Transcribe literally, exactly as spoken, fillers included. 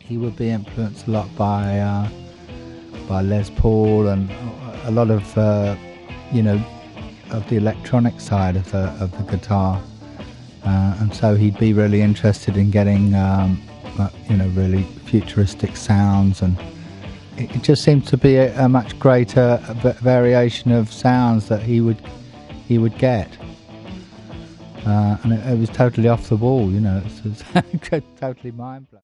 he would be influenced a lot by uh, by Les Paul and a lot of uh, you know of the electronic side of the of the guitar, uh, and so he'd be really interested in getting um, uh, you know really futuristic sounds, and it, it just seemed to be a, a much greater v- variation of sounds that he would he would get. Uh, and it, it was totally off the wall, you know. It was totally mind blowing.